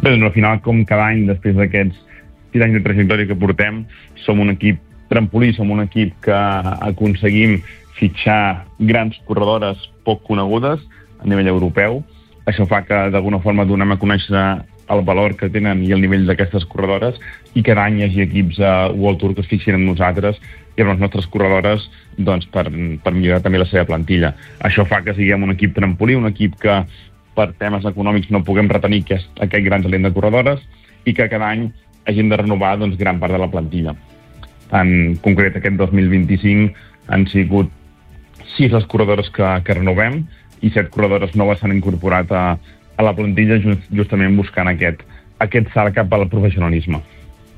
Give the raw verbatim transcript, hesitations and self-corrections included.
Bé, doncs al final, com cada any, després d'aquests sis anys de trajectòria que portem, som un equip trampolí, som un equip que aconseguim fitxar grans corredores poc conegudes a nivell europeu. Això fa que d'alguna forma donem a conèixer el valor que tenen i el nivell d'aquestes corredores, i cada any hi hagi equips a World Tour que es fixin en nosaltres i amb les nostres corredores doncs, per, per millorar també la seva plantilla. Això fa que siguem un equip trampolí, un equip que per temes econòmics no puguem retenir aquest, aquest gran talent de corredores, i que cada any hagin de renovar doncs, gran part de la plantilla. En concret, aquest dos mil vint-i-cinc han sigut sis les corredores que, que renovem, i set corredores noves s'han incorporat a, a la plantilla just, justament buscant aquest, aquest salt cap al professionalisme.